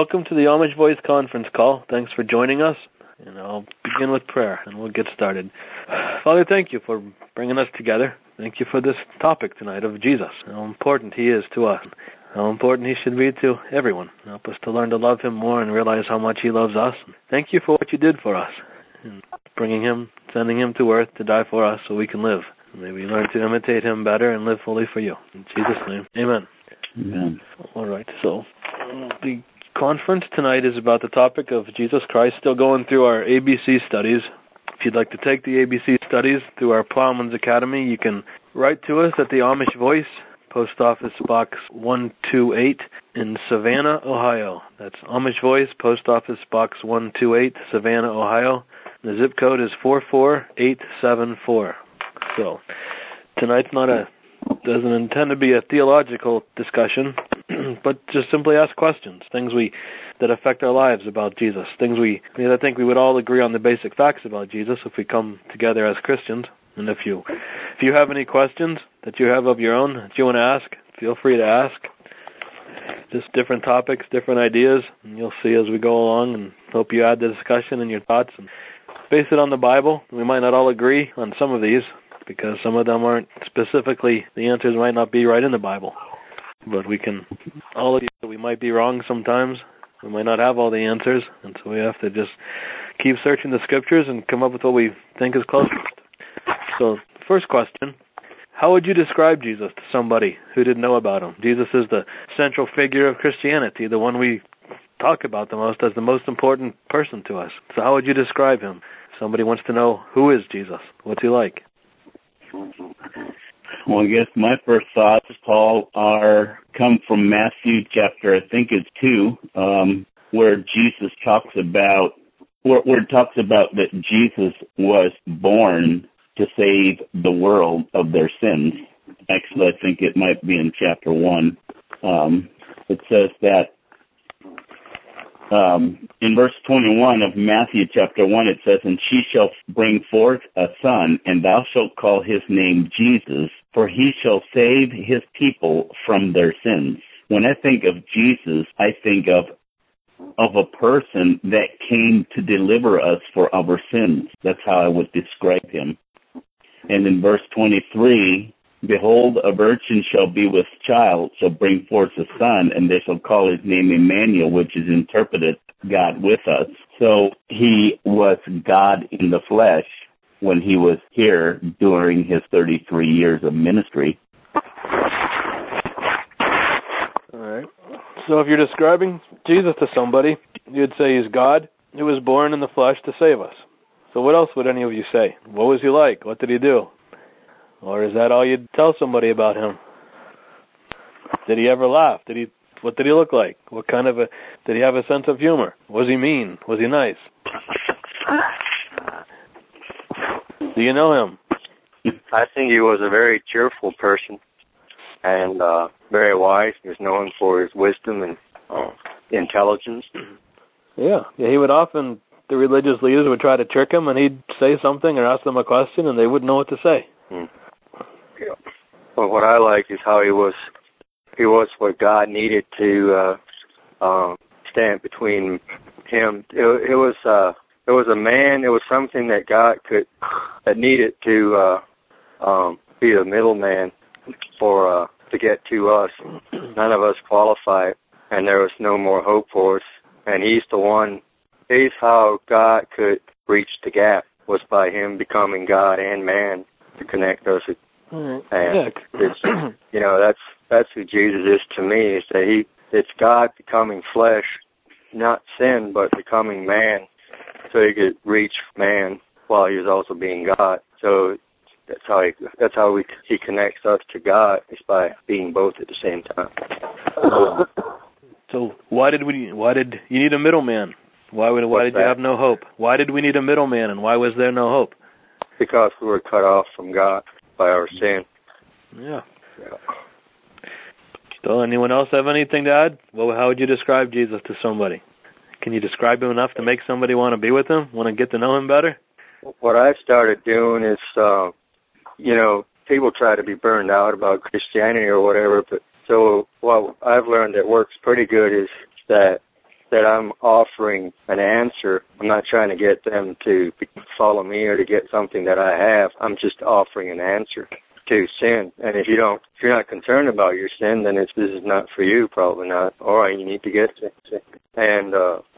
welcome to the Amish Voice conference call. Thanks for joining us, and I'll begin with prayer, and we'll get started. Father, thank you for bringing us together. Thank you for this topic tonight of Jesus, how important he is to us, how important he should be to everyone. Help us to learn to love him more and realize how much he loves us. Thank you for what you did for us, and bringing him, sending him to earth to die for us so we can live. May we learn to imitate him better and live fully for you. In Jesus' name, amen. Amen. All right, so the conference tonight is about the topic of Jesus Christ, still going through our ABC studies. If you'd like to take the ABC studies through our Plowman's Academy, you can write to us at the Amish Voice, Post Office Box 128 in Savannah, Ohio. That's Amish Voice, Post Office Box 128, Savannah, Ohio. The zip code is 44874. So tonight's doesn't intend to be a theological discussion, but just simply ask questions, things that affect our lives about Jesus, I think we would all agree on the basic facts about Jesus if we come together as Christians. And if you have any questions that you have of your own that you want to ask, feel free to ask. Just different topics, different ideas, and you'll see as we go along, and hope you add the discussion and your thoughts and base it on the Bible. We might not all agree on some of these, because some of them aren't specifically, the answers might not be right in the Bible. But we can all agree that we might be wrong sometimes. We might not have all the answers, and so we have to just keep searching the Scriptures and come up with what we think is closest. So, first question, how would you describe Jesus to somebody who didn't know about him? Jesus is the central figure of Christianity, the one we talk about the most as the most important person to us. So how would you describe him? Somebody wants to know, who is Jesus? What's he like? Well, I guess my first thoughts, Paul, come from Matthew chapter, I think it's 2, where Jesus talks about, where it talks about that Jesus was born to save the world of their sins. Actually, I think it might be in chapter 1. It says that in verse 21 of Matthew chapter 1, it says, "And she shall bring forth a son, and thou shalt call his name Jesus, for he shall save his people from their sins." When I think of Jesus, I think of a person that came to deliver us for our sins. That's how I would describe him. And in verse 23, "Behold, a virgin shall be with child, shall bring forth a son, and they shall call his name Emmanuel," which is interpreted God with us. So he was God in the flesh when he was here during his 33 years of ministry. All right. So if you're describing Jesus to somebody, you'd say he's God who was born in the flesh to save us. So what else would any of you say? What was he like? What did he do? Or is that all you'd tell somebody about him? Did he ever laugh? What did he look like? Did he have a sense of humor? Was he mean? Was he nice? Do you know him? I think he was a very cheerful person and very wise. He was known for his wisdom and intelligence. Yeah, he would often, the religious leaders would try to trick him, and he'd say something or ask them a question, and they wouldn't know what to say. Yeah. Well, what I like is how he was what God needed to stand between him. It was a man. It was something that God that needed to be the middleman to get to us. None of us qualified, and there was no more hope for us. And he's the one. He's how God could reach the gap, was by him becoming God and man to connect us. And it's, that's who Jesus is to me. Is that it's God becoming flesh, not sin, but becoming man, so he could reach man while he was also being God. So that's how he connects us to God, is by being both at the same time. So why did you need a middleman? Why did you have no hope? Why did we need a middleman, and why was there no hope? Because we were cut off from God by our sin. Yeah. So anyone else have anything to add? Well, how would you describe Jesus to somebody? Can you describe him enough to make somebody want to be with him, want to get to know him better? What I've started doing is, people try to be burned out about Christianity or whatever, but so what I've learned that works pretty good is that that I'm offering an answer. I'm not trying to get them to follow me or to get something that I have. I'm just offering an answer to sin. And if you're not concerned about your sin, then this is not for you, probably not. All right, you need to get sin. And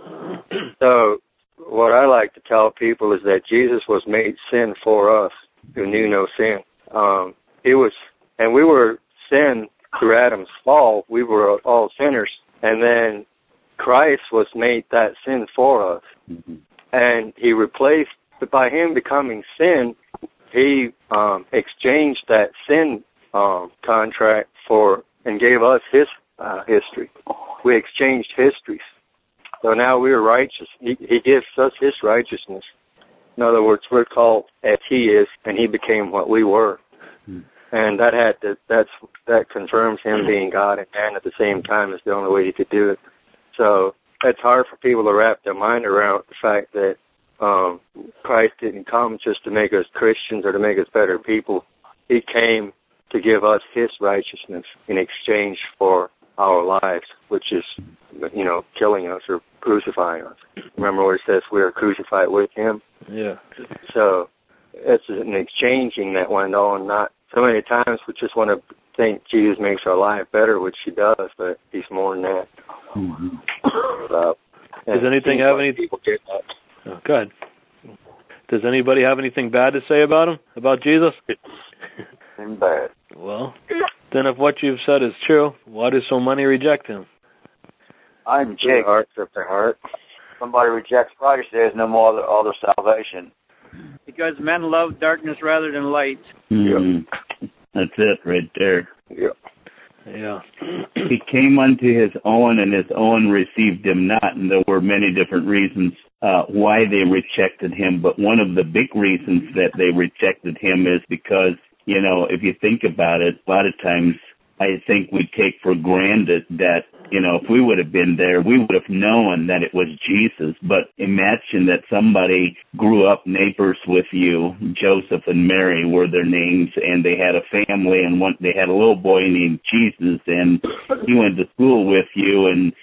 so what I like to tell people is that Jesus was made sin for us who knew no sin. He was, and we were sin through Adam's fall. We were all sinners. And then Christ was made that sin for us. Mm-hmm. And he replaced, by him becoming sin, he exchanged that sin contract for, and gave us his history. We exchanged histories. So now we are righteous. He gives us his righteousness. In other words, we're called as he is, and he became what we were. Mm-hmm. And that confirms him being God and man at the same time is the only way he could do it. So it's hard for people to wrap their mind around the fact that Christ didn't come just to make us Christians or to make us better people. He came to give us his righteousness in exchange for our lives, which is, killing us or crucifying us. Remember what it says, we are crucified with him? Yeah. So it's an exchanging that went on. Not so many times we just want to think Jesus makes our life better, which he does, but he's more than that. Mm-hmm. Does anything have any? People get that. Oh, go ahead. Does anybody have anything bad to say about him, about Jesus? Nothing bad. Well, then if what you've said is true, why do so many reject him? I'm Jake. Hearts of their heart. Somebody rejects Christ, there's no more other salvation. Because men love darkness rather than light. Mm-hmm. Yep. That's it right there. Yep. Yeah. He came unto his own, and his own received him not. And there were many different reasons why they rejected him. But one of the big reasons that they rejected him is because, if you think about it, a lot of times I think we take for granted that, if we would have been there, we would have known that it was Jesus. But imagine that somebody grew up neighbors with you. Joseph and Mary were their names, and they had a family, and they had a little boy named Jesus, and he went to school with you, and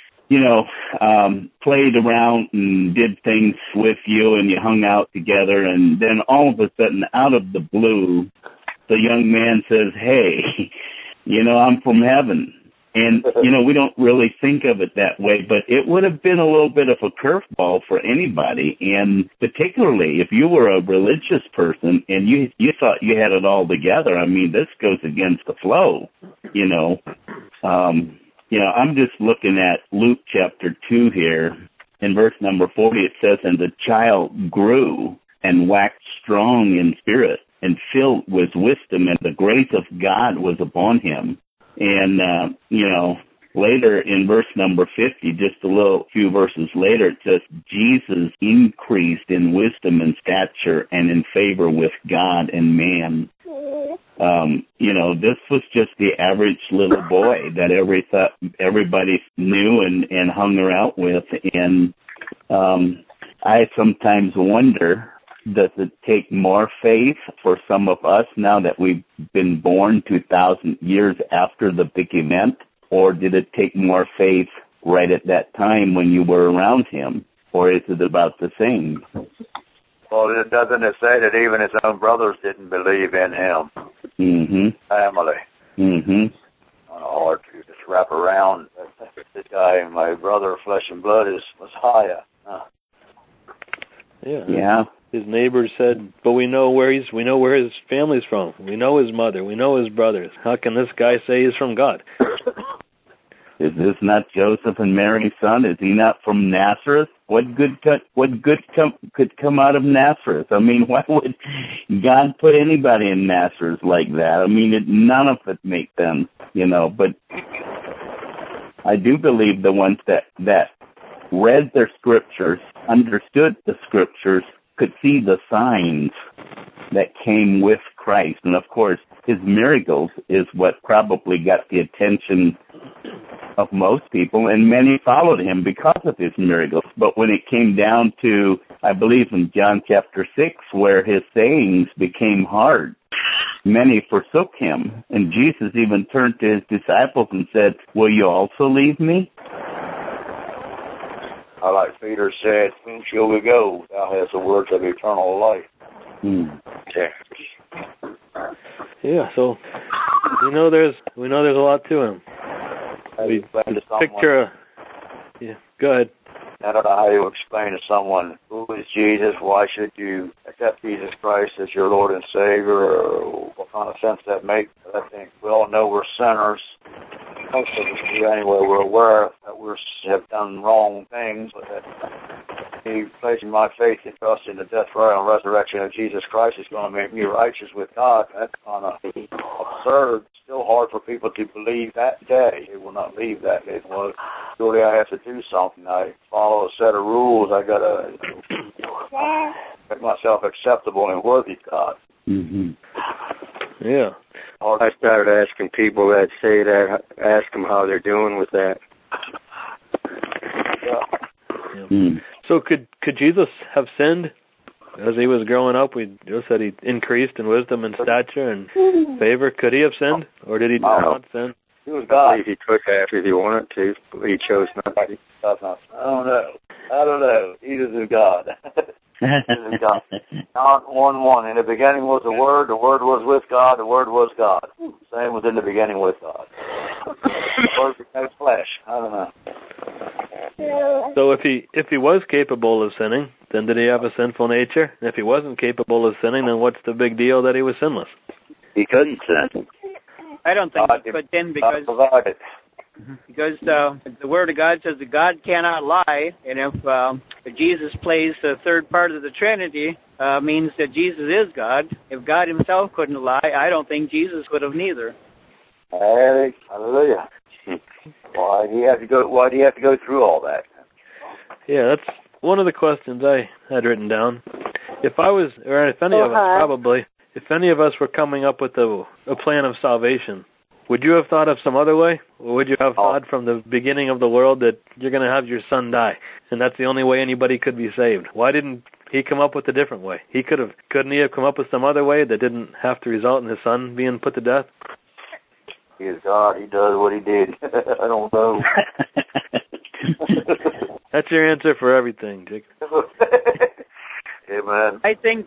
played around and did things with you, and you hung out together, and then all of a sudden, out of the blue, the young man says, hey, I'm from heaven. And, we don't really think of it that way, but it would have been a little bit of a curveball for anybody, and particularly if you were a religious person and you thought you had it all together. I mean, this goes against the flow, I'm just looking at Luke chapter 2 here. In verse number 40, it says, and the child grew and waxed strong in spirit and filled with wisdom, and the grace of God was upon him. And, later in verse number 50, just few verses later, it says, Jesus increased in wisdom and stature and in favor with God and man. This was just the average little boy that everybody knew and hung around with. And I sometimes wonder, does it take more faith for some of us now that we've been born 2,000 years after the big event? Or did it take more faith right at that time when you were around him? Or is it about the same? Well, doesn't it say that even his own brothers didn't believe in him? Mm-hmm. Family. Mm-hmm. Hard to just wrap around. This guy, my brother, flesh and blood, was higher. Yeah. His neighbors said, but we know where his family's from. We know his mother. We know his brothers. How can this guy say he's from God? Is this not Joseph and Mary's son? Is he not from Nazareth? What good could come out of Nazareth? I mean, why would God put anybody in Nazareth like that? I mean, none of it makes sense, But I do believe the ones that read their scriptures, understood the scriptures, could see the signs that came with Christ. And of course, his miracles is what probably got the attention of most people, and many followed him because of his miracles. But when it came down to, I believe in John chapter 6, where his sayings became hard, many forsook him. And Jesus even turned to his disciples and said, will you also leave me? like Peter said, "Whom shall we go? Thou hast the words of eternal life." Yeah. So we know there's a lot to him. We picture. Yeah. Go ahead. I don't know how you explain to someone, who is Jesus? Why should you accept Jesus Christ as your Lord and Savior? Or what kind of sense that makes? I think we all know we're sinners. Most of us do anyway. We're aware that we have done wrong things. But that me placing my faith and trust in the death, burial, and resurrection of Jesus Christ is going to make me righteous with God. That's kind of absurd. Still hard for people to believe that day. They will not believe that. They will. Surely I have to do something. I follow a set of rules. I got to make myself acceptable and worthy to God. Mm-hmm. Yeah. I started asking people that say that, ask them how they're doing with that. Yeah. Mm. So could Jesus have sinned as he was growing up? We just said he increased in wisdom and stature and favor. Could he have sinned, or did he not sin? He was God. I believe he could have if he wanted to, but he chose not to. I don't know. Jesus is God. Jesus is God. John 1:1. In the beginning was the Word was with God, the Word was God. Same was in the beginning with God. The Word became flesh. I don't know. So if he was capable of sinning, then did he have a sinful nature? And if he wasn't capable of sinning, then what's the big deal that he was sinless? He couldn't sin. I don't think he could sin because the Word of God says that God cannot lie, and if Jesus plays the third part of the Trinity, means that Jesus is God. If God himself couldn't lie, I don't think Jesus would have neither. Hallelujah. Why do you have to go through all that? Yeah, that's one of the questions I had written down. If I was, or if any of us probably, if any of us were coming up with a plan of salvation, would you have thought of some other way? Or would you have thought from the beginning of the world that you're going to have your son die, and that's the only way anybody could be saved? Why didn't he come up with a different way? Couldn't he have come up with some other way that didn't have to result in his son being put to death? He is God. He does what he did. I don't know. That's your answer for everything, Dick. Amen. I think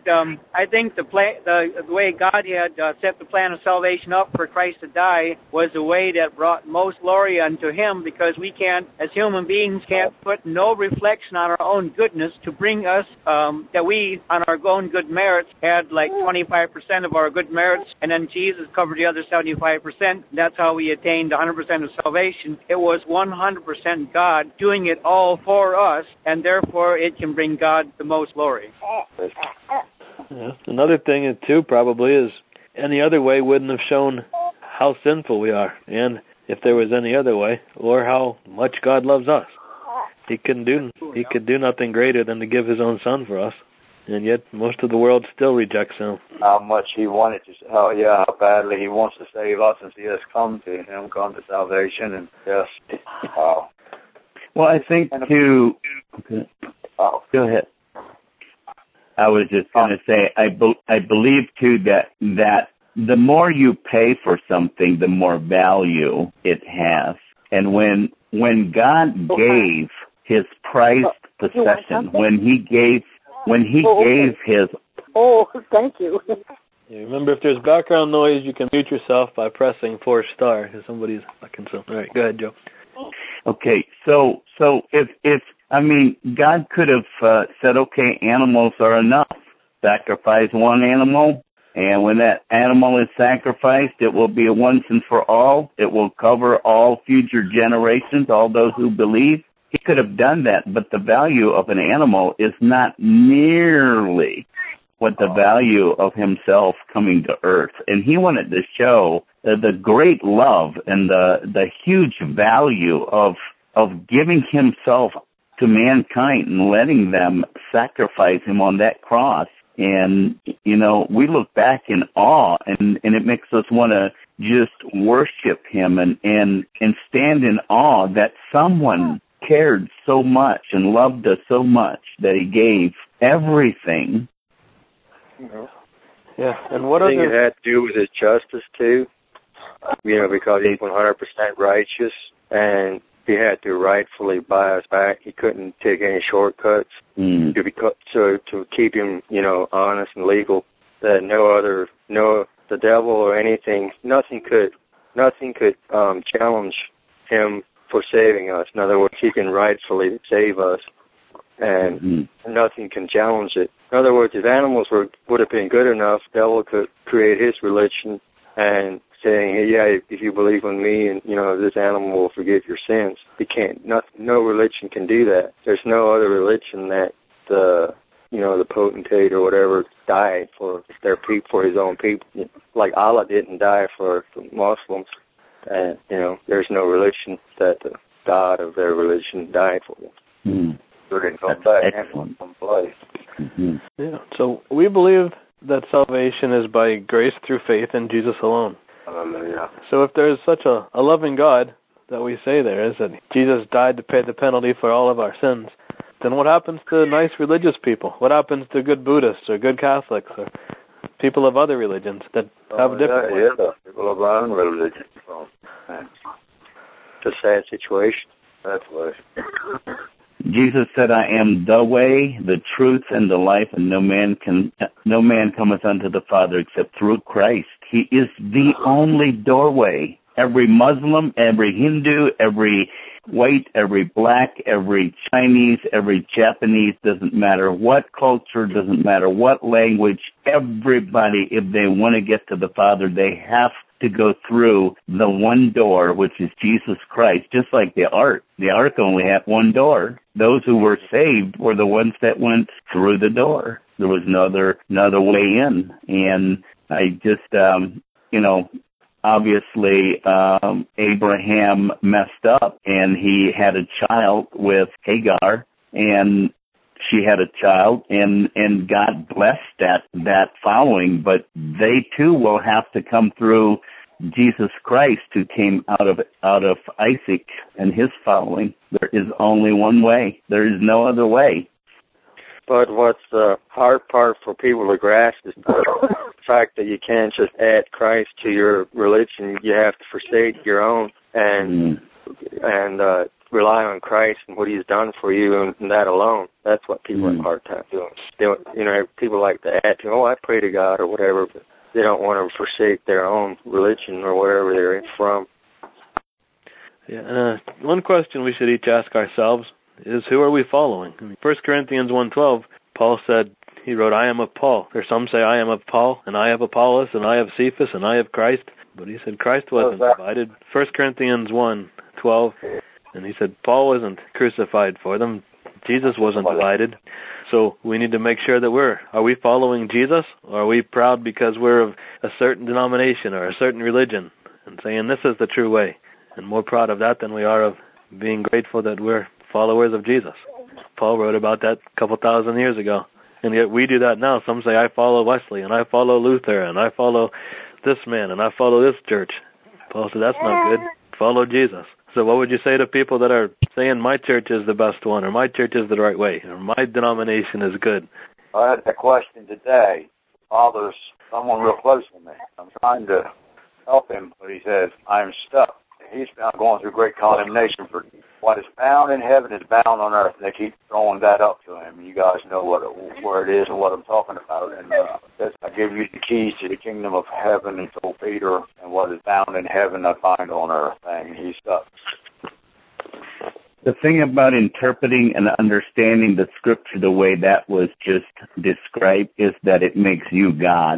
the way God had set the plan of salvation up for Christ to die was the way that brought most glory unto him, because we can't, as human beings, can't put no reflection on our own goodness to bring us that we, on our own good merits, had like 25% of our good merits, and then Jesus covered the other 75%. That's how we attained 100% of salvation. It was 100% God doing it all for us, and therefore it can bring God the most glory. Yeah. Another thing, too, probably is any other way wouldn't have shown how sinful we are, and if there was any other way, or how much God loves us. He could do nothing greater than to give his own son for us, and yet most of the world still rejects him. How much he wanted to, how badly he wants to save us, and see us come to him, come to salvation, and yes, wow. Well, I think too. Okay. Oh, go ahead. I was just going to say, I believe too that the more you pay for something, the more value it has. And when God gave his prized possession, when he gave his. Oh, thank you. Yeah, remember, if there's background noise, you can mute yourself by pressing 4*, because somebody's fucking so. All right, go ahead, Joe. Okay, so if I mean, God could have said, okay, animals are enough. Sacrifice one animal, and when that animal is sacrificed, it will be a once and for all. It will cover all future generations, all those who believe. He could have done that, but the value of an animal is not nearly what the value of himself coming to earth. And he wanted to show the great love and the huge value of giving himself to mankind and letting them sacrifice him on that cross. And, you know, we look back in awe, and it makes us want to just worship him and stand in awe that someone cared so much and loved us so much that he gave everything. Yeah, and what I think it had to do with his justice, too. You know, because he's 100% righteous, and he had to rightfully buy us back. He couldn't take any shortcuts to keep him, honest and legal. That the devil or anything, nothing could challenge him for saving us. In other words, he can rightfully save us, and nothing can challenge it. In other words, if animals would have been good enough, the devil could create his religion and saying, hey, yeah, if you believe in me and, this animal will forgive your sins. He can't. No religion can do that. There's no other religion that the potentate or whatever died for their people, for his own people. Like Allah didn't die for the Muslims. And, there's no religion that the God of their religion died for them. So they can come back and come play. Yeah. So we believe that salvation is by grace through faith in Jesus alone. Hallelujah. So if there is such a loving God that we say there is, that Jesus died to pay the penalty for all of our sins, then what happens to nice religious people? What happens to good Buddhists or good Catholics or people of other religions that have different ones? Yeah, people of our own religion. It's a sad situation. That's why. Jesus said, I am the way, the truth, and the life, and no man cometh unto the Father except through Christ. He is the only doorway. Every Muslim, every Hindu, every white, every black, every Chinese, every Japanese, doesn't matter what culture, doesn't matter what language, everybody, if they want to get to the Father, they have to go through the one door, which is Jesus Christ, just like the ark. The ark only had one door. Those who were saved were the ones that went through the door. There was no other way in. And I just, obviously, Abraham messed up, and he had a child with Hagar, and she had a child, and God blessed that following, but they too will have to come through Jesus Christ, who came out of Isaac and his following. There is only one way. There is no other way. But what's the hard part for people to grasp is the fact that you can't just add Christ to your religion. You have to forsake your own and rely on Christ and what He's done for you, and that alone. That's what people have a hard time doing. People like to add to, I pray to God or whatever, but they don't want to forsake their own religion or wherever they're from. Yeah. One question we should each ask ourselves is, who are we following? 1 Corinthians 1:12, Paul said, he wrote, I am of Paul. Or some say, I am of Paul, and I have Apollos, and I have Cephas, and I have Christ. But he said Christ wasn't divided. 1 Corinthians 1:12, and he said Paul wasn't crucified for them. Jesus wasn't divided. So we need to make sure that are we following Jesus, or are we proud because we're of a certain denomination or a certain religion and saying this is the true way, and more proud of that than we are of being grateful that we're followers of Jesus. Paul wrote about that a couple thousand years ago, and yet we do that now. Some say I follow Wesley, and I follow Luther, and I follow this man, and I follow this church. Paul said that's not good. Follow Jesus. So what would you say to people that are saying my church is the best one, or my church is the right way, or my denomination is good? I had that question today. Father's someone real close to me. I'm trying to help him, but he says, I'm stuck. He's now going through great condemnation for what is bound in heaven is bound on earth. And they keep throwing that up to him. You guys know where it is and what I'm talking about. And I give you the keys to the kingdom of heaven, and told Peter, and what is bound in heaven I bind on earth. And he's stuck. The thing about interpreting and understanding the scripture the way that was just described is that it makes you God.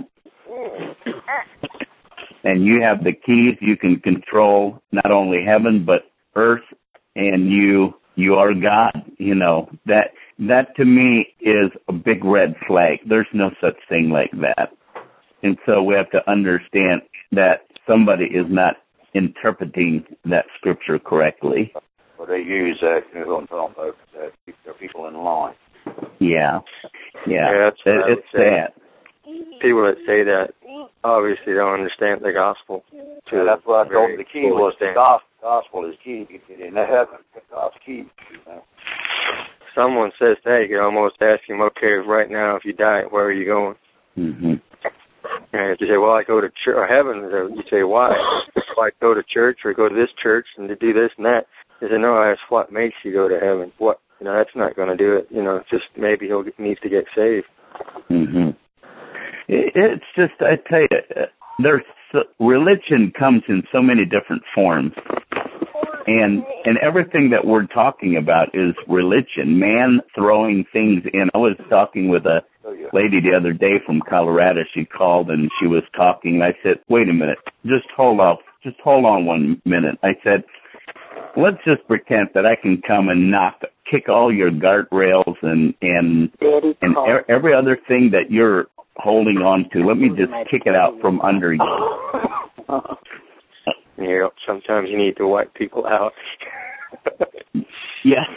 And you have the keys. You can control not only heaven but earth, and you are God. That to me is a big red flag. There's no such thing like that. And so we have to understand that somebody is not interpreting that scripture correctly. Well, they use that, that keep their people in line. Yeah, it's sad. People that say that obviously don't understand the gospel. That's what I told them. The key was the gospel is key to get into heaven. God's key. Someone says that, you can almost ask him, okay, right now, if you die, where are you going? Mm-hmm. And if you say, well, I go to church or heaven, you say, why? Well, I go to church or go to this church and to do this and that. He said, no, that's what makes you go to heaven. What, that's not going to do it. Just maybe he'll needs to get saved. Mm-hmm. It's just, I tell you, religion comes in so many different forms. And everything that we're talking about is religion, man throwing things in. I was talking with a lady the other day from Colorado. She called and she was talking. I said, wait a minute, just hold on 1 minute. I said, let's just pretend that I can come and kick all your guardrails and every other thing that you're holding on to. Let me just kick it out from under you. Sometimes you need to wipe people out. Yeah.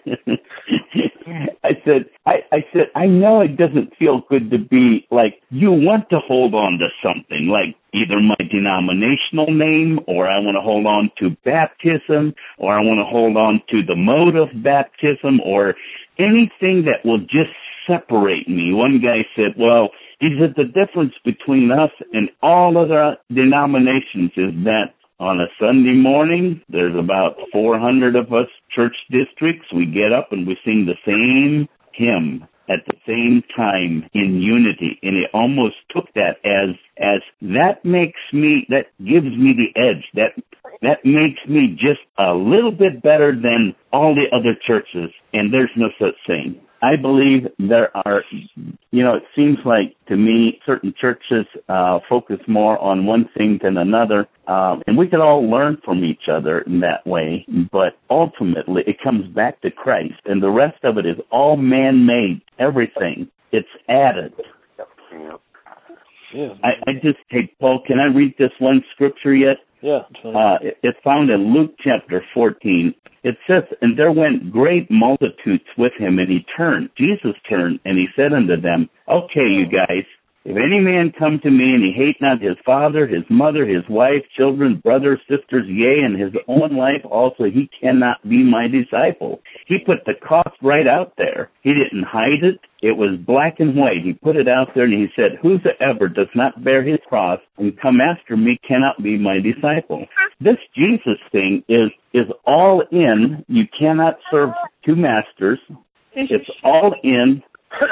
I said, I know it doesn't feel good to be like, you want to hold on to something, like either my denominational name, or I want to hold on to baptism, or I want to hold on to the mode of baptism, or anything that will just separate me. One guy said, well, he said the difference between us and all other denominations is that on a Sunday morning, there's about 400 of us church districts. We get up and we sing the same hymn at the same time in unity. And it almost took that as that gives me the edge. That makes me just a little bit better than all the other churches. And there's no such thing. I believe there are, it seems like to me certain churches focus more on one thing than another, and we can all learn from each other in that way, but ultimately it comes back to Christ, and the rest of it is all man-made, everything. It's added. Yeah. Hey, Paul, can I read this one scripture yet? Yeah. It's found in Luke chapter 14. It says, and there went great multitudes with him, and Jesus turned, and he said unto them, okay, you guys, if any man come to me and he hate not his father, his mother, his wife, children, brothers, sisters, yea, and his own life also, he cannot be my disciple. He put the cost right out there. He didn't hide it. It was black and white. He put it out there and he said, whosoever does not bear his cross and come after me cannot be my disciple. This Jesus thing is all in. You cannot serve two masters. It's all in.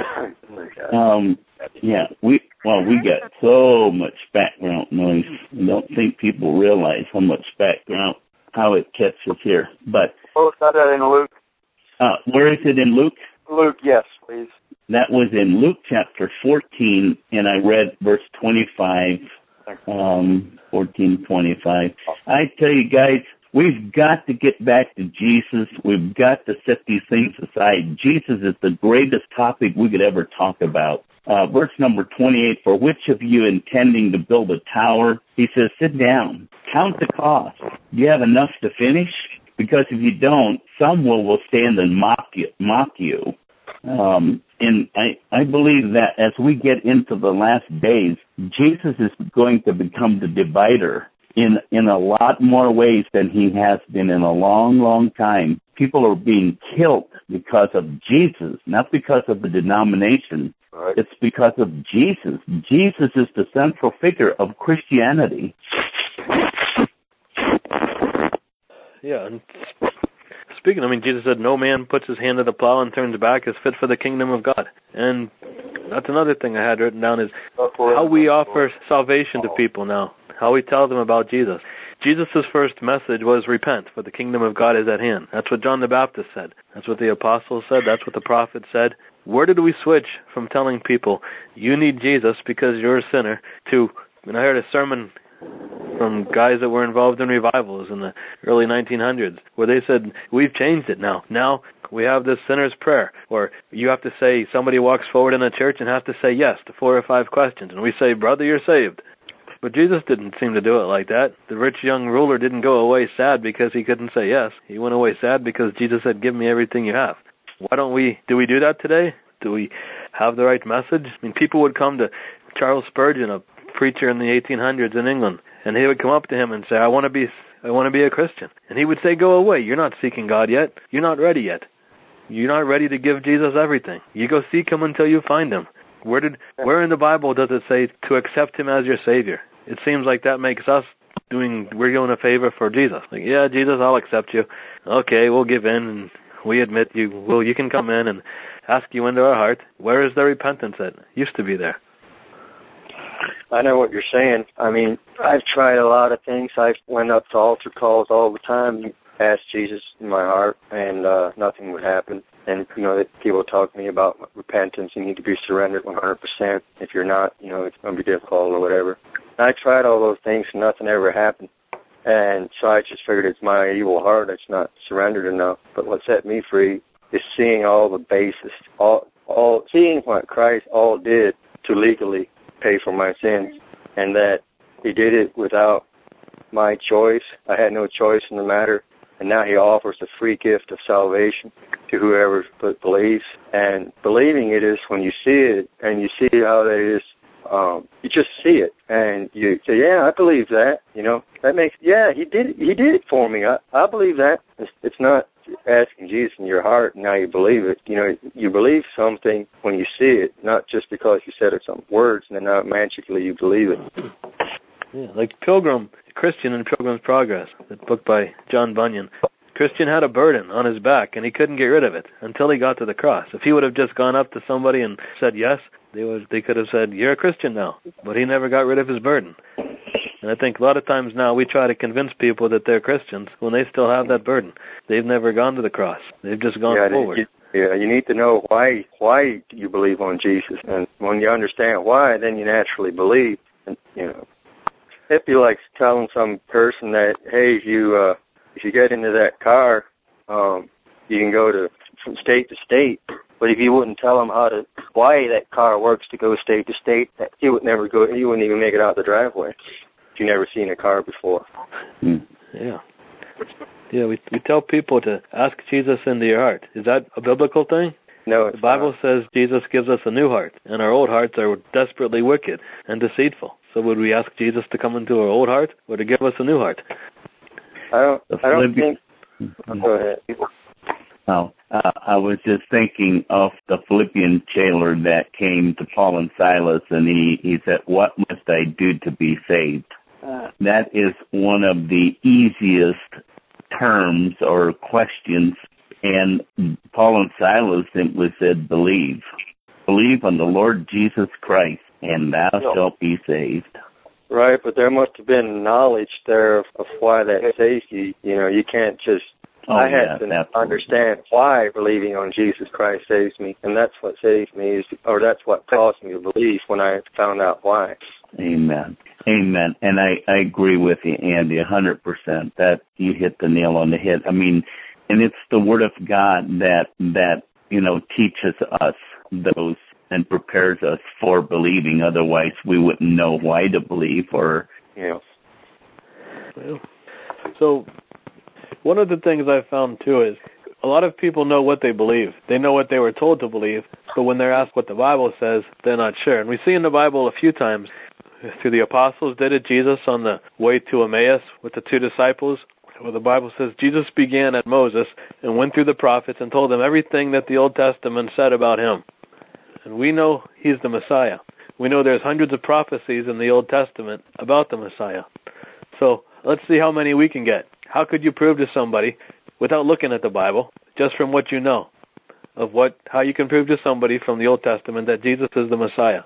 We got so much background noise. I don't think people realize how it catches here. But is that in Luke? Where is it in Luke? Luke, yes, please. That was in Luke chapter 14, and I read verse 25, 14:25. I tell you guys, we've got to get back to Jesus. We've got to set these things aside. Jesus is the greatest topic we could ever talk about. Verse number 28, for which of you intending to build a tower? He says, sit down, count the cost. Do you have enough to finish? Because if you don't, some will stand and mock you. And I believe that as we get into the last days, Jesus is going to become the divider in a lot more ways than he has been in a long, long time. People are being killed because of Jesus, not because of the denomination. Right. It's because of Jesus. Jesus is the central figure of Christianity. Yeah, and speaking, Jesus said, no man puts his hand to the plow and turns back is fit for the kingdom of God. And that's another thing I had written down is how we offer salvation to people now, how we tell them about Jesus. Jesus' first message was repent, for the kingdom of God is at hand. That's what John the Baptist said. That's what the apostles said. That's what the prophets said. Where did we switch from telling people, you need Jesus because you're a sinner, to, and I heard a sermon from guys that were involved in revivals in the early 1900s, where they said, we've changed it now. Now we have this sinner's prayer, or you have to say, somebody walks forward in a church and has to say yes to 4 or 5 questions, and we say, brother, you're saved. But Jesus didn't seem to do it like that. The rich young ruler didn't go away sad because he couldn't say yes. He went away sad because Jesus said, give me everything you have. Why don't we do that today? Do we have the right message? People would come to Charles Spurgeon, a preacher in the 1800s in England, and he would come up to him and say, I want to be a Christian. And he would say, go away. You're not seeking God yet. You're not ready yet. You're not ready to give Jesus everything. You go seek him until you find him. Where in the Bible does it say to accept him as your Savior? It seems like that makes us we're doing a favor for Jesus. Like, yeah, Jesus, I'll accept you. Okay, we'll give in, and we admit you. Well, you can come in and ask you into our heart. Where is the repentance that used to be there? I know what you're saying. I mean, I've tried a lot of things. I went up to altar calls all the time, asked Jesus in my heart, and nothing would happen. And, people talk to me about repentance. You need to be surrendered 100%. If you're not, it's going to be difficult or whatever. And I tried all those things, and nothing ever happened. And so I just figured it's my evil heart that's not surrendered enough. But what set me free is seeing all the basis, seeing what Christ all did to legally pay for my sins, and that he did it without my choice. I had no choice in the matter, and now he offers the free gift of salvation to whoever believes. And believing it is when you see it, and you see how that is, you just see it, and you say, yeah, I believe that. That makes, yeah, he did it for me. I believe that. It's not asking Jesus in your heart, and now you believe it. You believe something when you see it, not just because you said it some words, and then now magically you believe it. Yeah, like Christian in Pilgrim's Progress, that book by John Bunyan. Christian had a burden on his back, and he couldn't get rid of it until he got to the cross. If he would have just gone up to somebody and said yes, they could have said, you're a Christian now. But he never got rid of his burden. And I think a lot of times now we try to convince people that they're Christians when they still have that burden. They've never gone to the cross. They've just gone forward. You need to know why you believe on Jesus. And when you understand why, then you naturally believe. And, it'd be like telling some person that, hey, if you get into that car, you can go from state to state. But if you wouldn't tell them why that car works to go state to state, he would never go. He wouldn't even make it out the driveway. If you've never seen a car before. Yeah. Yeah, we tell people to ask Jesus into your heart. Is that a biblical thing? No, it's the Bible not. says Jesus gives us a new heart, and our old hearts are desperately wicked and deceitful. So would we ask Jesus to come into our old heart, or to give us a new heart? I don't think. Go ahead. I was just thinking of the Philippian jailer that came to Paul and Silas, and he said, what must I do to be saved? That is one of the easiest terms or questions, and Paul and Silas simply said, believe. Believe on the Lord Jesus Christ, and thou shalt be saved. Right, but there must have been knowledge there of why that saves you. You can't just... I had to understand why believing on Jesus Christ saves me, and that's what saved me, or that's what caused me to believe when I found out why. Amen. And I agree with you, Andy, 100%. That you hit the nail on the head. I mean, and it's the Word of God that teaches us those and prepares us for believing. Otherwise, we wouldn't know why to believe or... Yeah. So... one of the things I've found, too, is a lot of people know what they believe. They know what they were told to believe, but when they're asked what the Bible says, they're not sure. And we see in the Bible a few times, through the apostles did it, Jesus on the way to Emmaus with the 2 disciples, where the Bible says Jesus began at Moses and went through the prophets and told them everything that the Old Testament said about him. And we know he's the Messiah. We know there's hundreds of prophecies in the Old Testament about the Messiah. So let's see how many we can get. How could you prove to somebody, without looking at the Bible, just from what you know, of how you can prove to somebody from the Old Testament that Jesus is the Messiah?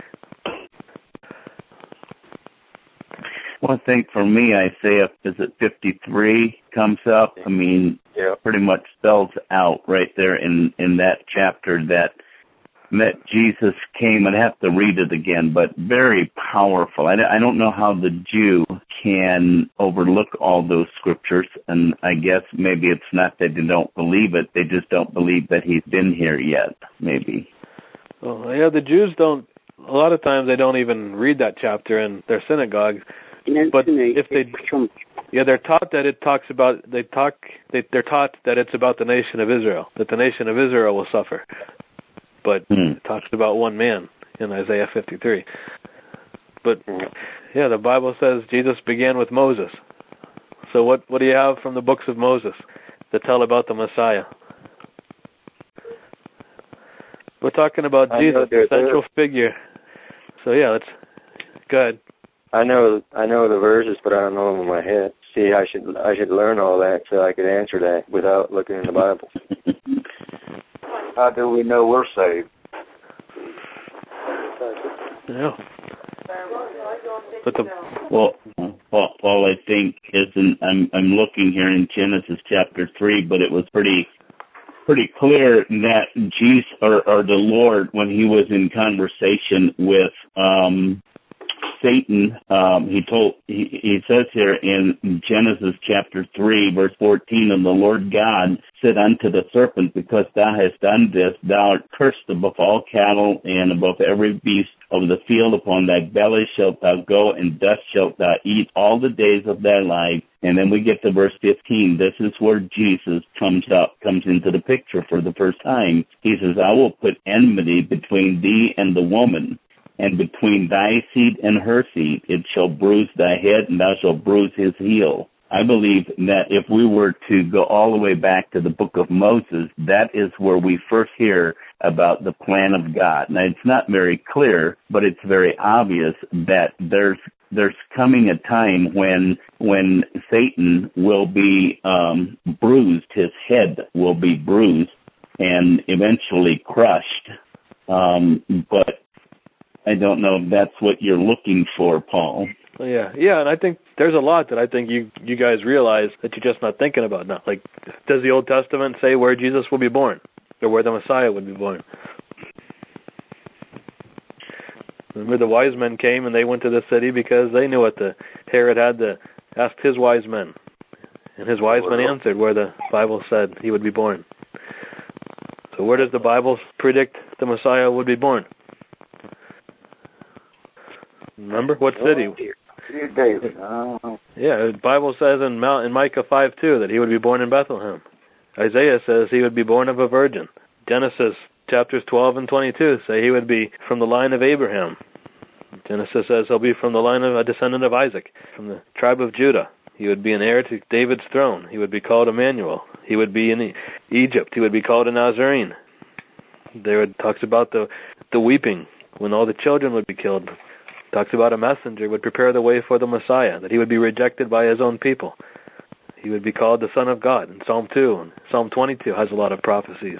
Well, I think for me, Isaiah, 53 comes up. I mean, pretty much spells out right there in that chapter that Jesus came. I'd have to read it again, but very powerful. I don't know how the Jew can overlook all those scriptures, and I guess maybe it's not that they don't believe it, they just don't believe that he's been here yet, maybe. Well, yeah, the Jews don't, a lot of times they don't even read that chapter in their synagogue, but if they... Yeah, they're taught that it talks about, they're taught that it's about the nation of Israel, that the nation of Israel will suffer. But it talks about one man in Isaiah 53. But, yeah, the Bible says Jesus began with Moses. So what do you have from the books of Moses that tell about the Messiah? We're talking about Jesus, the central figure. So, yeah, go ahead. I know the verses, but I don't know them in my head. See, I should learn all that so I could answer that without looking in the Bible. How do we know we're saved? Yeah. Well, I think I'm looking here in Genesis chapter 3, but it was pretty clear that Jesus or the Lord, when he was in conversation with Satan, he says here in Genesis chapter 3, verse 14, and the Lord God said unto the serpent, because thou hast done this, thou art cursed above all cattle and above every beast of the field. Upon thy belly shalt thou go, and dust shalt thou eat all the days of thy life. And then we get to verse 15. This is where Jesus comes into the picture for the first time. He says, I will put enmity between thee and the woman, and between thy seed and her seed. It shall bruise thy head, and thou shalt bruise his heel. I believe that if we were to go all the way back to the book of Moses, that is where we first hear about the plan of God. Now, it's not very clear, but it's very obvious that there's coming a time when Satan will be bruised, his head will be bruised and eventually crushed. But I don't know if that's what you're looking for, Paul. Yeah, and I think there's a lot that I think you guys realize that you're just not thinking about now. Like, does the Old Testament say where Jesus will be born, or where the Messiah would be born? Remember, the wise men came and they went to the city because they knew what the Herod had to ask his wise men, and his wise men answered where the Bible said he would be born. So where does the Bible predict the Messiah would be born? Remember what city? David. Yeah, the Bible says in Micah 5:2 that he would be born in Bethlehem. Isaiah says he would be born of a virgin. Genesis chapters 12 and 22 say he would be from the line of Abraham. Genesis says he'll be from the line of a descendant of Isaac, from the tribe of Judah. He would be an heir to David's throne. He would be called Emmanuel. He would be in Egypt. He would be called a Nazarene. There talks about the weeping when all the children would be killed. Talks about a messenger would prepare the way for the Messiah, that he would be rejected by his own people. He would be called the Son of God in Psalm 2, and Psalm 22 has a lot of prophecies.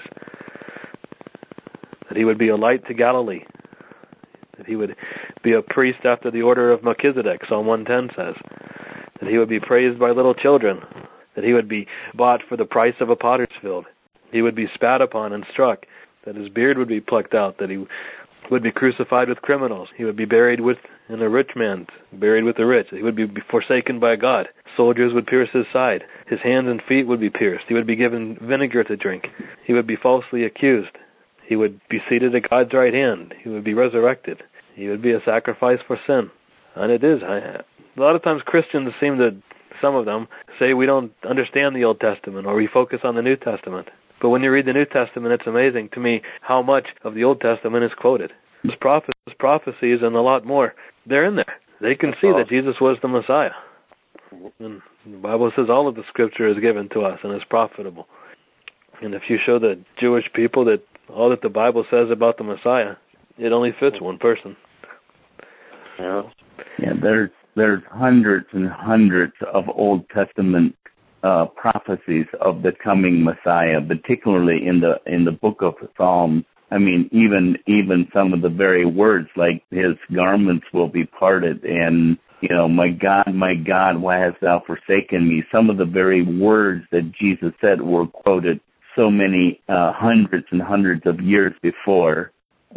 That he would be a light to Galilee. That he would be a priest after the order of Melchizedek, Psalm 110 says. That he would be praised by little children. That he would be bought for the price of a potter's field. He would be spat upon and struck. That his beard would be plucked out. That he would be crucified with criminals. He would be buried in a rich man's, buried with the rich. He would be forsaken by God. Soldiers would pierce his side. His hands and feet would be pierced. He would be given vinegar to drink. He would be falsely accused. He would be seated at God's right hand. He would be resurrected. He would be a sacrifice for sin. And it is. A lot of times Christians some of them, say we don't understand the Old Testament, or we focus on the New Testament. But when you read the New Testament, it's amazing to me how much of the Old Testament is quoted. His prophecies and a lot more, they're in there. They can see that Jesus was the Messiah. And the Bible says all of the Scripture is given to us and is profitable. And if you show the Jewish people that all that the Bible says about the Messiah, it only fits one person. Yeah, there's hundreds and hundreds of Old Testament prophecies of the coming Messiah, particularly in the book of Psalms. I mean, even some of the very words, like his garments will be parted, and my God, why hast thou forsaken me? Some of the very words that Jesus said were quoted so many hundreds and hundreds of years before.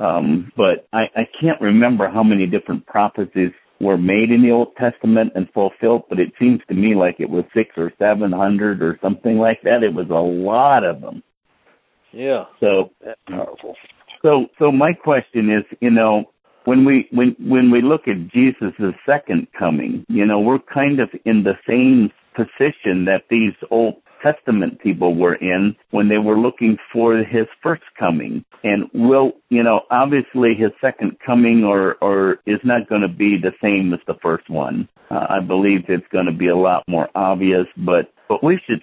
But I can't remember how many different prophecies were made in the Old Testament and fulfilled, but it seems to me like it was 600 or 700 or something like that. It was a lot of them. Yeah. So that's powerful. So my question is, when we look at Jesus' second coming, we're kind of in the same position that these Old Testament people were in when they were looking for his first coming. And obviously his second coming or is not going to be the same as the first one. I believe it's going to be a lot more obvious, but we should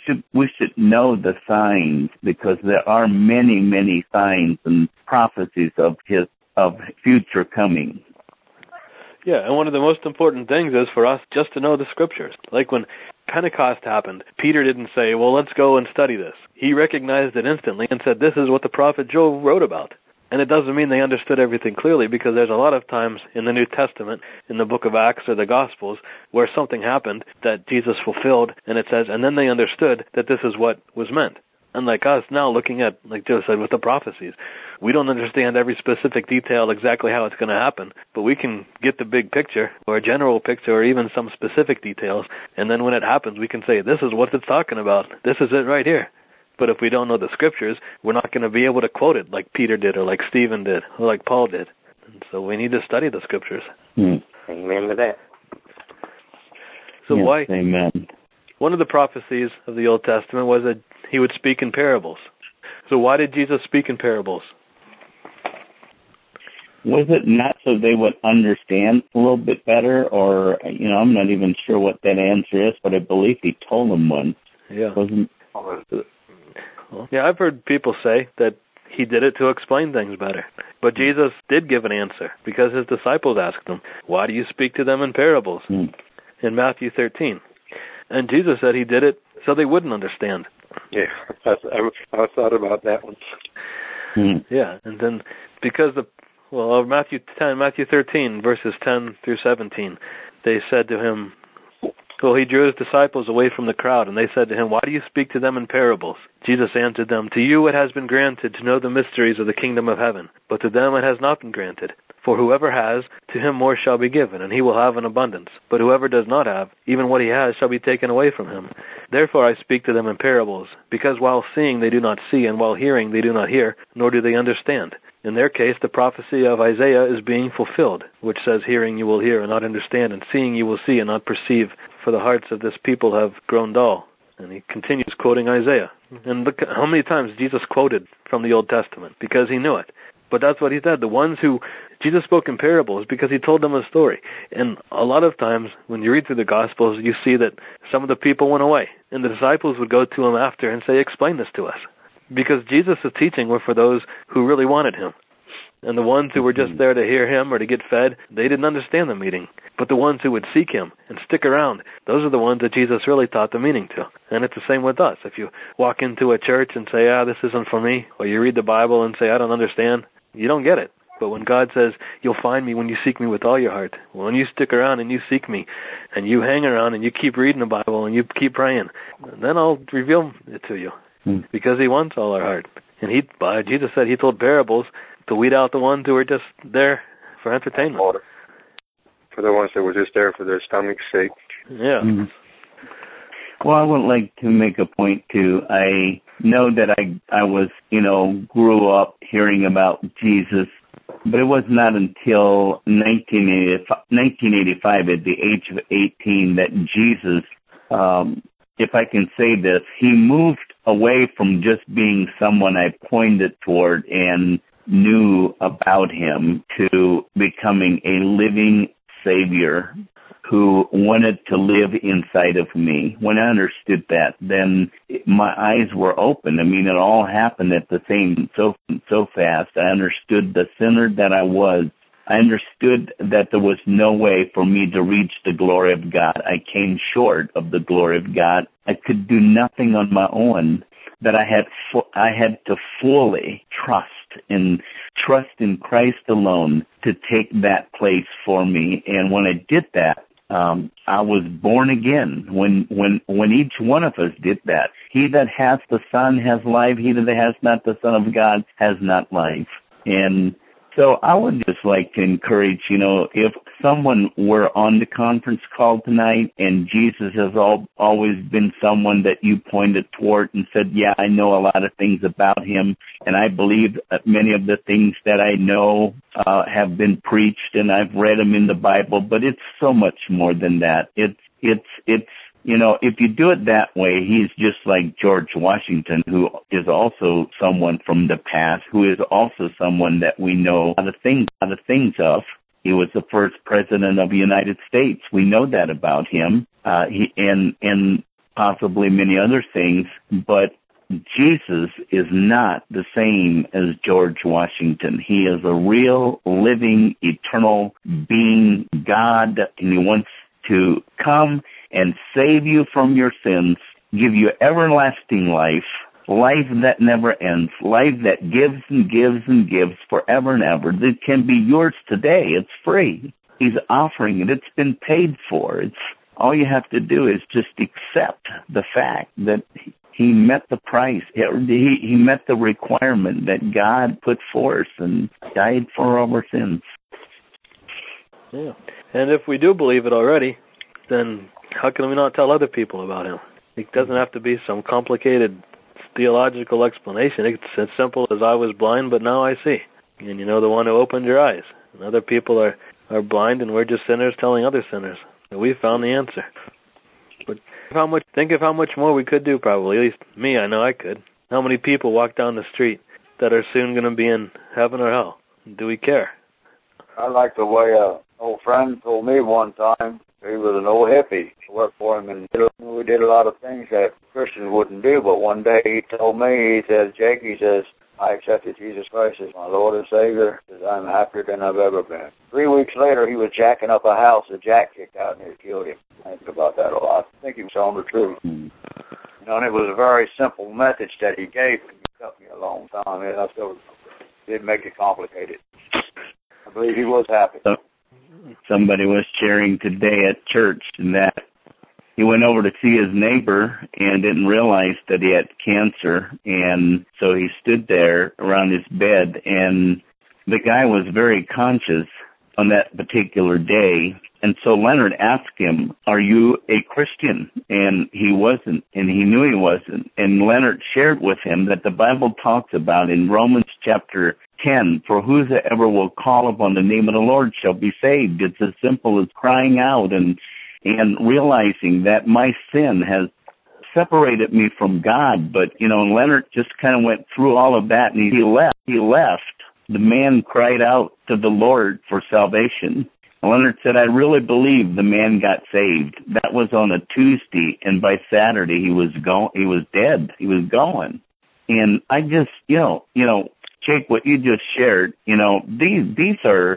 know the signs, because there are many, many signs and prophecies of future coming. Yeah, and one of the most important things is for us just to know the Scriptures. Like when Pentecost happened, Peter didn't say, well, let's go and study this. He recognized it instantly and said, this is what the prophet Joel wrote about. And it doesn't mean they understood everything clearly, because there's a lot of times in the New Testament, in the book of Acts or the Gospels, where something happened that Jesus fulfilled, and it says, and then they understood that this is what was meant. Unlike us now looking at, like Joe said, with the prophecies, we don't understand every specific detail exactly how it's going to happen, but we can get the big picture or a general picture or even some specific details, and then when it happens we can say, this is what it's talking about. This is it right here. But if we don't know the Scriptures, we're not going to be able to quote it like Peter did or like Stephen did or like Paul did. And so we need to study the Scriptures. Amen to that. So yes, why? Amen. One of the prophecies of the Old Testament was that he would speak in parables. So why did Jesus speak in parables? Was it not so they would understand a little bit better? Or, I'm not even sure what that answer is, but I believe he told them once. Yeah. Wasn't... Yeah, I've heard people say that he did it to explain things better. But Jesus did give an answer because his disciples asked him, why do you speak to them in parables? In Matthew 13. And Jesus said he did it so they wouldn't understand. Yeah, I thought about that one. Yeah, and then because Matthew 13, verses 10 through 17, they said to him, he drew his disciples away from the crowd, and they said to him, why do you speak to them in parables? Jesus answered them, to you it has been granted to know the mysteries of the kingdom of heaven, but to them it has not been granted. For whoever has, to him more shall be given, and he will have an abundance. But whoever does not have, even what he has shall be taken away from him. Therefore I speak to them in parables, because while seeing they do not see, and while hearing they do not hear, nor do they understand. In their case, the prophecy of Isaiah is being fulfilled, which says, hearing you will hear and not understand, and seeing you will see and not perceive, for the hearts of this people have grown dull. And he continues quoting Isaiah. And look how many times Jesus quoted from the Old Testament, because he knew it. But that's what he said. The ones who Jesus spoke in parables because he told them a story. And a lot of times when you read through the Gospels, you see that some of the people went away. And the disciples would go to him after and say, explain this to us. Because Jesus' teaching were for those who really wanted him. And the ones who were just there to hear him or to get fed, they didn't understand the meaning. But the ones who would seek him and stick around, those are the ones that Jesus really taught the meaning to. And it's the same with us. If you walk into a church and say, this isn't for me, or you read the Bible and say, I don't understand, you don't get it. But when God says, you'll find me when you seek me with all your heart, when you stick around and you seek me, and you hang around and you keep reading the Bible and you keep praying, then I'll reveal it to you. Because he wants all our heart. And Jesus said he told parables to weed out the ones who were just there for entertainment. For the ones that were just there for their stomach's sake. Yeah. Well, I would like to make a point, too. I know that I was, grew up hearing about Jesus, but it was not until 1985 at the age of 18 that Jesus, if I can say this, he moved away from just being someone I pointed toward and knew about him to becoming a living Savior who wanted to live inside of me. When I understood that, then my eyes were open. I mean, it all happened at the same so fast. I understood the sinner that I was. I understood that there was no way for me to reach the glory of God. I came short of the glory of God. I could do nothing on my own. That I had to fully trust in Christ alone to take that place for me. And when I did that, I was born again. When each one of us did that, he that has the Son has life. He that has not the Son of God has not life. And so I would just like to encourage, if someone were on the conference call tonight and Jesus has always been someone that you pointed toward and said, yeah, I know a lot of things about him, and I believe that many of the things that I know have been preached, and I've read them in the Bible, but it's so much more than that. It's if you do it that way, he's just like George Washington, who is also someone from the past, who is also someone that we know a lot of things of. He was the first president of the United States. We know that about him, and possibly many other things. But Jesus is not the same as George Washington. He is a real, living, eternal being, God, and He wants to come and save you from your sins, give you everlasting life, life that never ends, life that gives and gives and gives forever and ever. That can be yours today. It's free. He's offering it. It's been paid for. It's all you have to do is just accept the fact that He met the price. He met the requirement that God put forth and died for our sins. Yeah. And if we do believe it already, then how can we not tell other people about Him? It doesn't have to be some complicated theological explanation. It's as simple as I was blind, but now I see. And you know the one who opened your eyes. And other people are blind, and we're just sinners telling other sinners that we found the answer. But think of how much more we could do, probably. At least me, I know I could. How many people walk down the street that are soon going to be in heaven or hell? Do we care? I like the way an old friend told me one time. He was an old hippie. I worked for him, and we did a lot of things that Christians wouldn't do. But one day he told me, he says, Jake, he says, I accepted Jesus Christ as my Lord and Savior. He says, I'm happier than I've ever been. 3 weeks later, he was jacking up a house. A jack kicked out and it killed him. I think about that a lot. I think he was telling the truth. You know, and it was a very simple message that he gave, and he took me a long time. And I still didn't make it complicated. I believe he was happy. Somebody was sharing today at church that he went over to see his neighbor and didn't realize that he had cancer, and so he stood there around his bed, and the guy was very conscious on that particular day. And so Leonard asked him, are you a Christian? And he wasn't, and he knew he wasn't. And Leonard shared with him that the Bible talks about in Romans chapter 10, for whosoever will call upon the name of the Lord shall be saved. It's as simple as crying out and realizing that my sin has separated me from God. But, you know, Leonard just kind of went through all of that, and he left. The man cried out to the Lord for salvation. Leonard said, I really believe the man got saved. That was on a Tuesday, and by Saturday he was dead. He was gone. And I just, you know, Jake, what you just shared, you know, these are,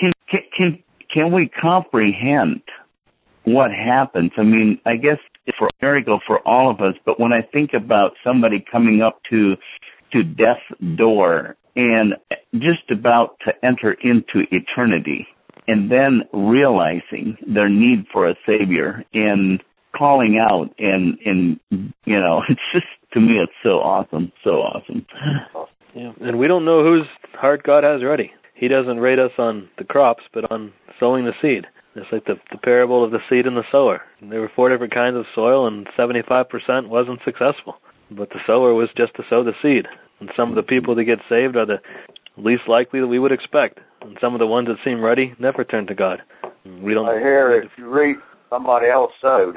can we comprehend what happens? I mean, I guess it's a miracle for all of us, but when I think about somebody coming up to death's door and just about to enter into eternity, and then realizing their need for a Savior and calling out and you know, it's just, to me, it's so awesome, so awesome. Yeah, and we don't know whose heart God has ready. He doesn't rate us on the crops, but on sowing the seed. It's like the parable of the seed and the sower. And there were 4 different kinds of soil, and 75% wasn't successful. But the sower was just to sow the seed. And some of the people that get saved are the least likely that we would expect. And some of the ones that seem ready never turn to God. We don't. I hear if you reap, somebody else sowed.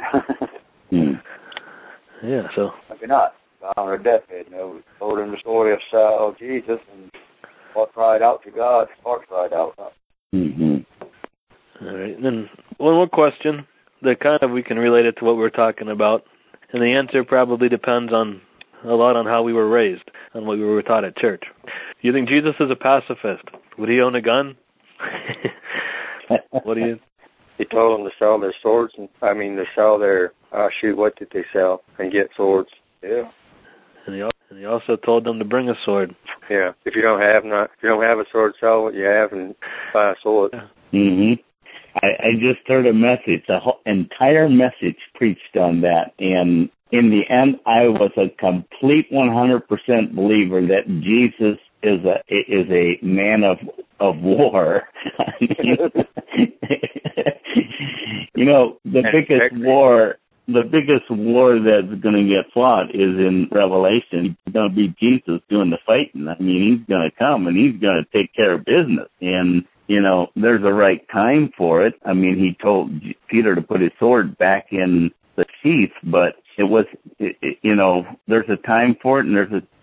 Yeah, so. Maybe not. On her deathbed, you know, we told him the story of Jesus and what cried out to God, heart cried out. Mm-hmm. All right, and then one more question that kind of we can relate it to what we were talking about, and the answer probably depends on a lot on how we were raised, on what we were taught at church. Do you think Jesus is a pacifist? Would he own a gun? What do you? He told them to sell their swords, to sell their what did they sell, and get swords. Yeah. And he also told them to bring a sword. Yeah. If you don't have a sword, sell what you have and buy a sword. Mm-hmm. I just heard a message, the whole entire message preached on that, and in the end, I was a complete 100% believer that Jesus is a man of war. You know, the biggest war that's going to get fought is in Revelation. It's going to be Jesus doing the fighting. I mean, he's going to come and he's going to take care of business. And, you know, there's a right time for it. I mean, he told Peter to put his sword back in the sheath, but it was, you know, there's a time for it, and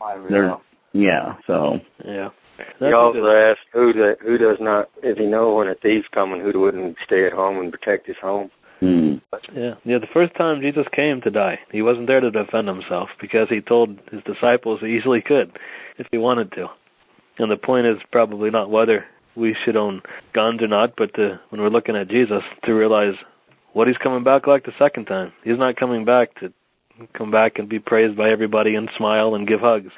so. Yeah. He also asked who does not, if he know when a thief's coming, who wouldn't stay at home and protect his home. Yeah. The first time Jesus came to die, he wasn't there to defend himself because he told his disciples he easily could if he wanted to. And the point is probably not whether we should own guns or not, but when we're looking at Jesus, to realize what he's coming back like the second time. He's not coming back to come back and be praised by everybody and smile and give hugs.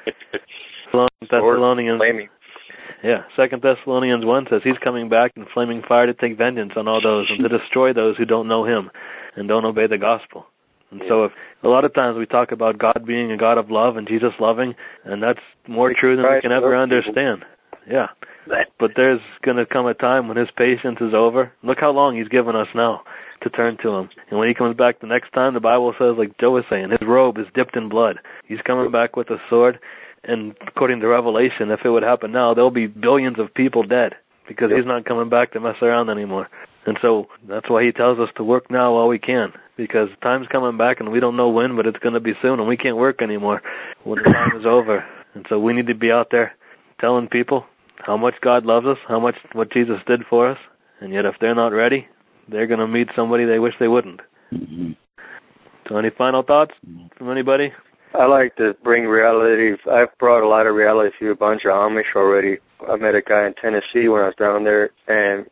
Yeah, 2 Thessalonians 1 says he's coming back in flaming fire to take vengeance on all those and to destroy those who don't know him and don't obey the gospel. And so if a lot of times we talk about God being a God of love and Jesus loving, and that's more true than we can ever understand. Yeah. But there's going to come a time when his patience is over. Look how long he's given us now to turn to him. And when he comes back the next time, the Bible says, like Joe was saying, his robe is dipped in blood. He's coming back with a sword. And according to Revelation, if it would happen now, there'll be billions of people dead because he's not coming back to mess around anymore. And so that's why he tells us to work now while we can, because time's coming back and we don't know when, but it's going to be soon, and we can't work anymore when the time is over. And so we need to be out there telling people how much God loves us, what Jesus did for us, and yet if they're not ready, they're going to meet somebody they wish they wouldn't. Mm-hmm. So any final thoughts from anybody? I like to bring reality. I've brought a lot of reality to a bunch of Amish already. I met a guy in Tennessee when I was down there, and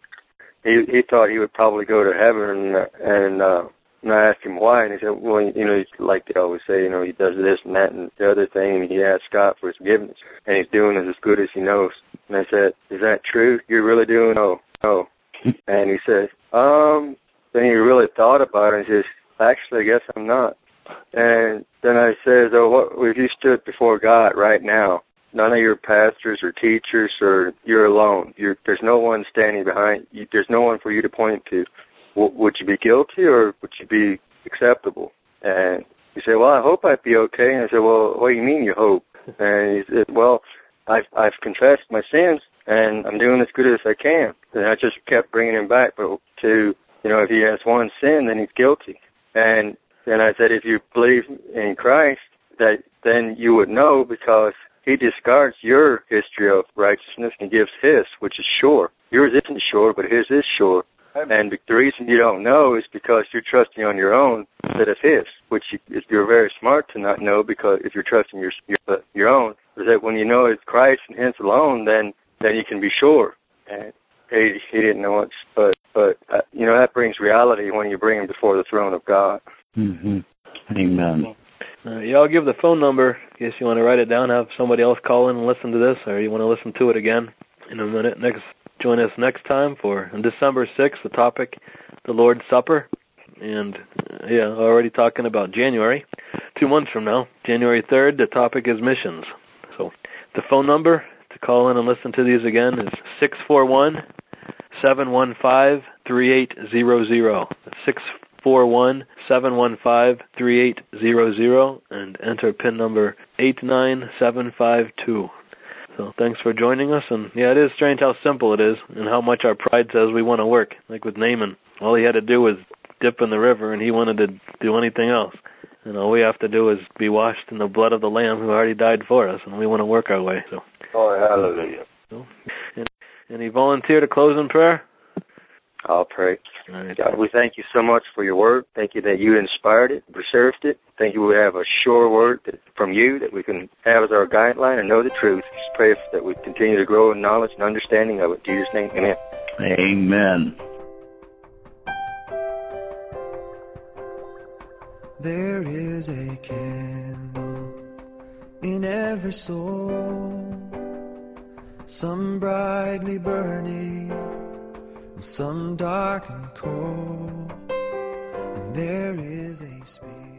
he thought he would probably go to heaven, and I asked him why, and he said, well, like they always say, he does this and that and the other thing, and he asked God for his forgiveness, and he's doing it as good as he knows. And I said, is that true? You're really doing? Oh. And he said, then he really thought about it, and he says, actually, I guess I'm not. And then I said, what if you stood before God right now? None of your pastors or teachers, or you're alone. There's no one standing behind you. There's no one for you to point to. Would you be guilty or would you be acceptable? And he said, well, I hope I'd be okay. And I said, well, what do you mean you hope? And he said, well, I've confessed my sins, and I'm doing as good as I can. And I just kept bringing him back to, if he has one sin, then he's guilty. And then I said, if you believe in Christ, then you would know, because he discards your history of righteousness and gives his, which is sure. Yours isn't sure, but his is sure. And the reason you don't know is because you're trusting on your own instead of his, which you're very smart to not know, because if you're trusting your own, is that when you know it's Christ and his alone, then you can be sure. And he didn't know it, but that brings reality when you bring him before the throne of God. Mm-hmm. Amen. I'll give the phone number in case you want to write it down, have somebody else call in and listen to this, or you want to listen to it again in a minute. Join us next time for on December 6th, the topic, the Lord's Supper. And, already talking about January, 2 months from now, January 3rd, the topic is missions. So the phone number to call in and listen to these again is 641-715-3800. That's 641-715-3800, and enter PIN number 89752. So thanks for joining us. And it is strange how simple it is and how much our pride says we want to work. Like with Naaman, all he had to do was dip in the river, and he wanted to do anything else. And all we have to do is be washed in the blood of the Lamb who already died for us, and we want to work our way. So, hallelujah. So, any volunteer to close in prayer? I'll pray. All right. God, we thank you so much for your word. Thank you that you inspired it, preserved it. Thank you we have a sure word from you that we can have as our guideline and know the truth. Just pray that we continue to grow in knowledge and understanding of it. In Jesus' name, amen. Amen. There is a candle in every soul, some brightly burning, and some dark and cold, and there is a spirit.